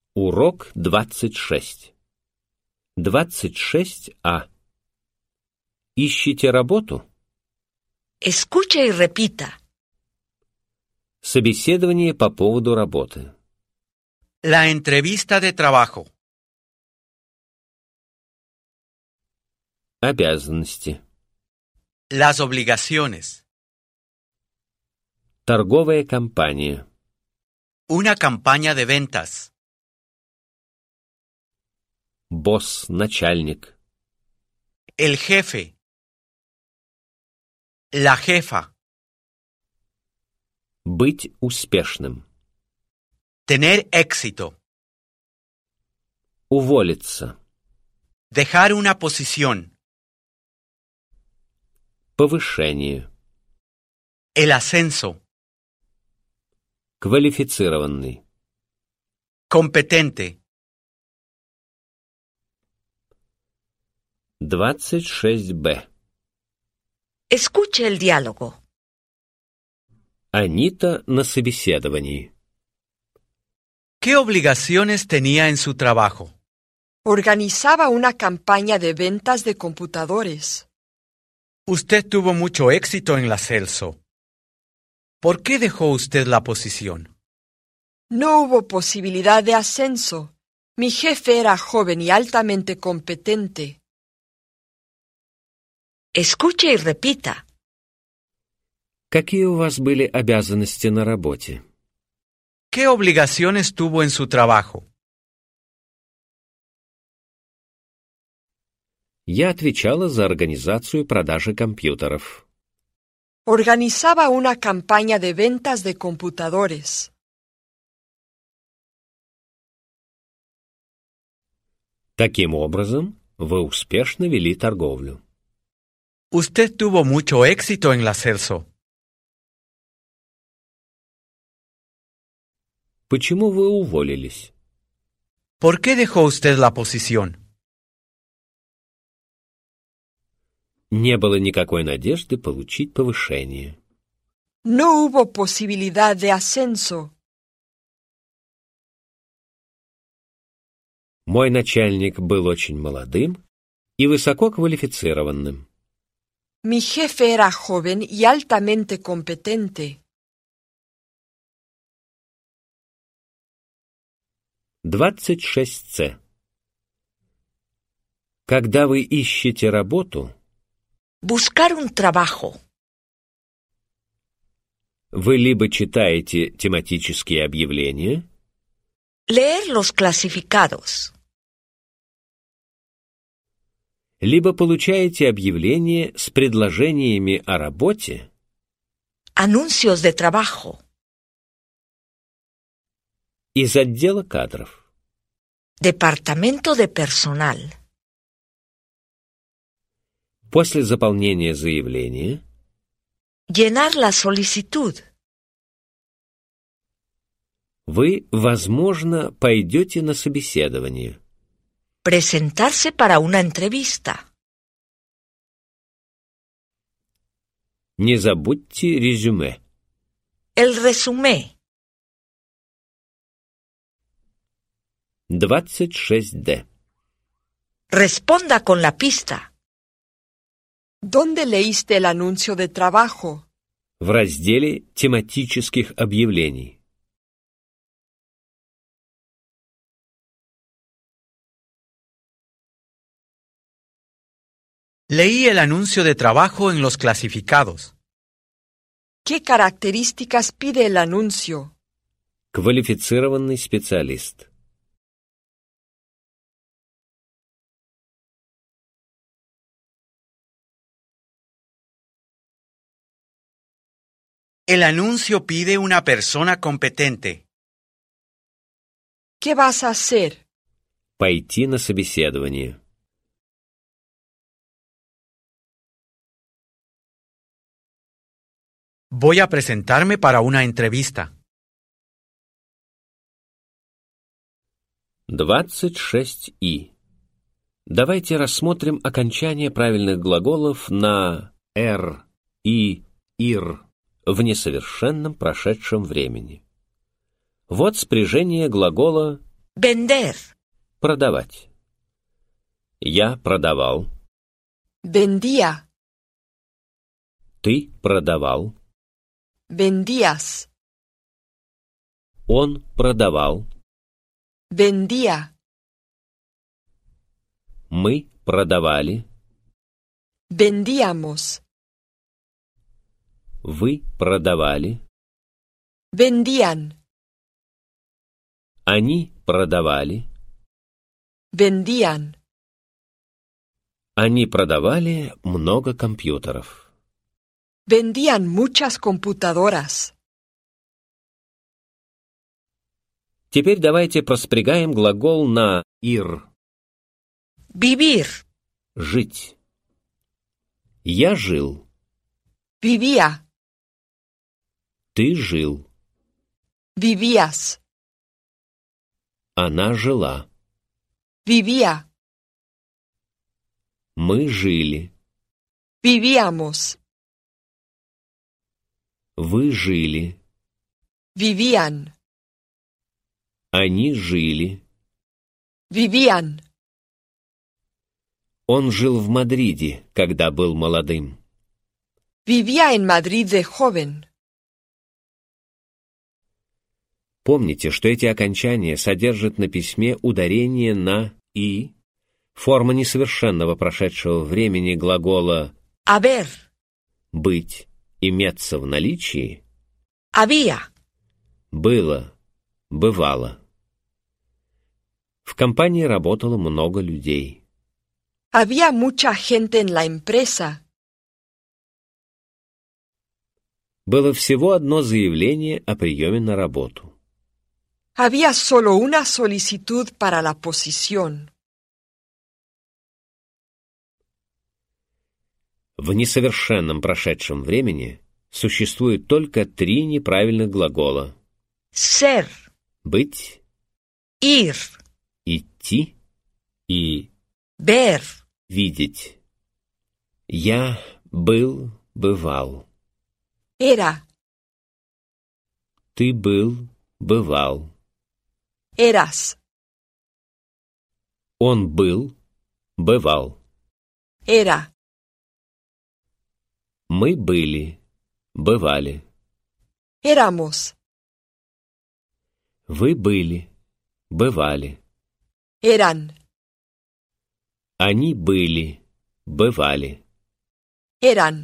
Урок 26. 26А. Ищете работу? Escuche y repita. Собеседование по поводу работы. La entrevista de trabajo. Обязанности. Las obligaciones. Торговая компания. Una campaña de ventas. Босс, начальник. El jefe. La jefa. Быть успешным. Tener éxito. Уволиться. Dejar una posición. Повышение. El ascenso. Квалифицированный. Competente. 26Б. Escuche el diálogo. Анита на собеседовании. ¿Qué obligaciones tenía en su trabajo? Organizaba una campaña de ventas de computadores. Usted tuvo mucho éxito en la Celso. ¿Por qué dejó usted la posición? No hubo posibilidad de ascenso. Mi jefe era joven y altamente competente. Escuche y repita. Какие у вас были обязанности на работе? ¿Qué obligaciones tuvo en su trabajo? Я отвечала за организацию продажи компьютеров. Organizaba una campaña de ventas de computadores. Таким образом, вы успешно вели торговлю. Usted tuvo mucho éxito en la Celso. Почему вы уволились? ¿Por qué dejó usted la posición? Не было никакой надежды получить повышение. No hubo posibilidad de ascenso. Мой начальник был очень молодым и высококвалифицированным. Mi jefe era joven y altamente competente. 26С. Когда вы ищете работу, Buscar un trabajo. вы либо читаете тематические объявления, Leer los clasificados. либо получаете объявления с предложениями о работе Anuncios de trabajo. из отдела кадров. Departamento de personal. После заполнения заявления Llenar la solicitud. вы, возможно, пойдете на собеседование. Presentarse para una entrevista. Не забудьте резюме. El resumen. 26Д. Responda con la pista. ¿Dónde leíste el anuncio de trabajo? В разделе тематических объявлений. Leí el anuncio de trabajo en los clasificados. ¿Qué características pide el anuncio? Квалифицированный специалист. El anuncio pide una persona competente. ¿Qué vas a hacer? Пойти на собеседование. Voy a presentarme para una entrevista. 26И. Давайте рассмотрим окончание правильных глаголов на «р», «и», «ир» в несовершенном прошедшем времени. Вот спряжение глагола Vender. Продавать. Я продавал. Vendía. Ты продавал. Vendías. Он продавал. Vendía. Мы продавали. Vendíamos. Вы продавали. Vendían. Они продавали. Vendían. Они продавали много компьютеров. Vendían muchas computadoras. Теперь давайте проспрягаем глагол на «ир» — Vivir. «жить». Я жил. Vivía. Ты жил. Vivías. Она жила. Vivía. Мы жили. Vivíamos. Вы жили. Vivían. Они жили. Vivían. Он жил в Мадриде, когда был молодым. Vivía en Madrid de joven. Помните, что эти окончания содержат на письме ударение на «и», форма несовершенного прошедшего времени глагола Haber. «быть», «иметься в наличии», Había. «было», «бывало». В компании работало много людей. Había mucha gente en la empresa. Было всего одно заявление о приеме на работу. Había solo una solicitud para la posición. В несовершенном прошедшем времени существует только 3 неправильных глагола: Ser. быть, Ir. идти и Ver. видеть. Я был, бывал. Era. Ты был, бывал. Eras. Он был, бывал. Era. Мы были, бывали. Éramos. Вы были, бывали. Eran. Они были, бывали. Eran.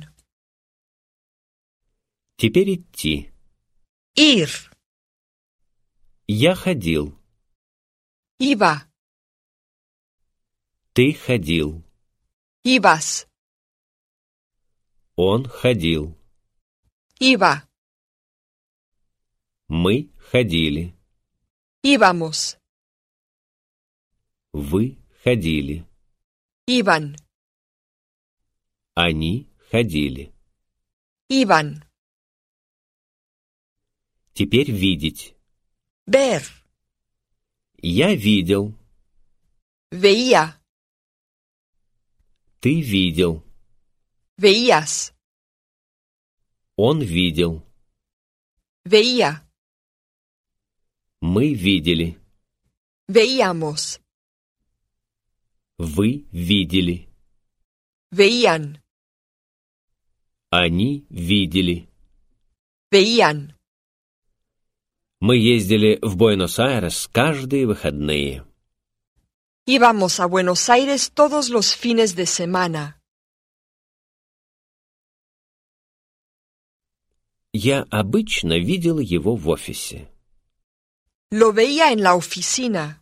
Теперь идти. Ir. Я ходил. Iba. Ты ходил. Ibas. Он ходил. Iba. Мы ходили. Íbamos. Вы ходили. Iban. Они ходили. Iban. Теперь видеть. Ver. Я видел. Veía. Ты видел. Veías. Он видел. Veía. Мы видели. Veíamos. Вы видели. Veían. Они видели. Veían. Мы ездили в Буэнос-Айрес каждые выходные. Íbamos a Buenos Aires todos los fines de semana. Я обычно видел его в офисе. Lo veía en la oficina.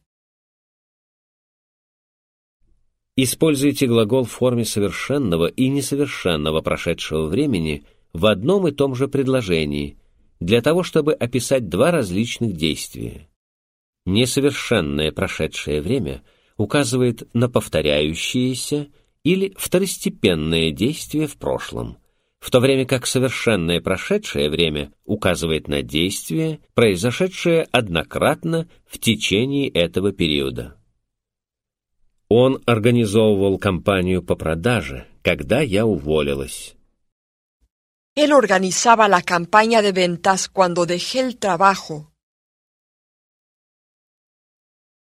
Используйте глагол в форме совершенного и несовершенного прошедшего времени в одном и том же предложении, для того, чтобы описать 2 различных действия. Несовершенное прошедшее время указывает на повторяющееся или второстепенное действие в прошлом, в то время как совершенное прошедшее время указывает на действие, произошедшее однократно в течение этого периода. Он организовывал кампанию по продаже, когда я уволилась. Él organizaba la campaña de ventas cuando dejé el trabajo.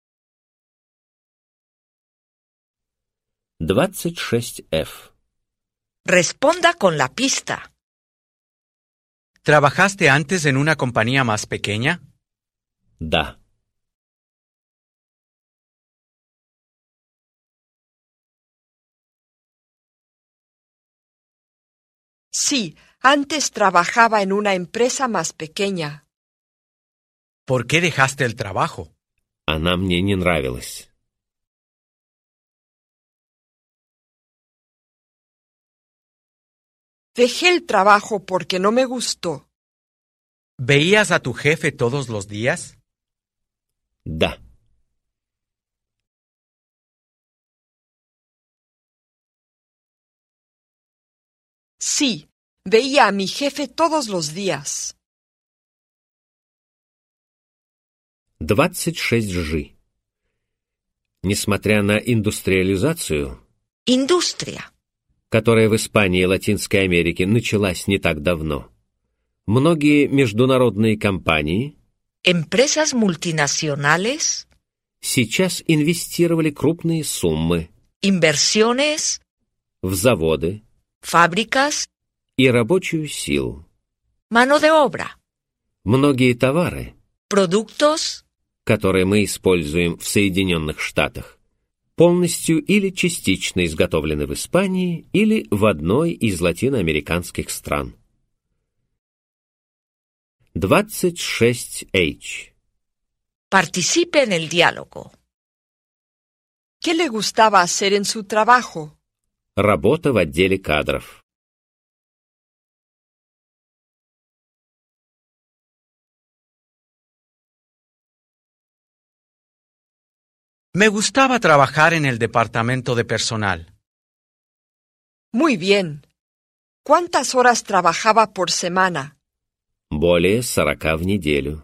26F. Responda con la pista. ¿Trabajaste antes en una compañía más pequeña? Да. Sí, antes trabajaba en una empresa más pequeña. ¿Por qué dejaste el trabajo? Она мне не нравилась. Dejé el trabajo porque no me gustó. ¿Veías a tu jefe todos los días? Да. Sí, veía a mi jefe todos los días. 26G. Несмотря на индустриализацию, Industria. которая в Испании и Латинской Америке началась не так давно, многие международные компании Empresas multinacionales. сейчас инвестировали крупные суммы Inversiones. в заводы Fábricas. и рабочую силу. Mano de obra. Многие товары, Productos. которые мы используем в Соединенных Штатах, полностью или частично изготовлены в Испании или в одной из латиноамериканских стран. 26H. Participe en el diálogo. ¿Qué le gustaba hacer en su trabajo? Работа в отделе кадров. Me gustaba trabajar en el departamento de personal. Muy bien. ¿Cuántas horas trabajaba por semana? Более 40 в неделю.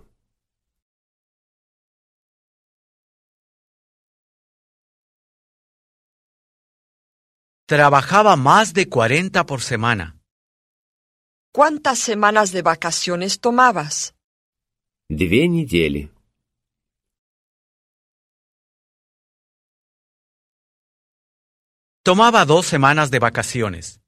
Trabajaba más de 40 por semana. ¿Cuántas semanas de vacaciones tomabas? 2 недели. Tomaba 2 semanas de vacaciones.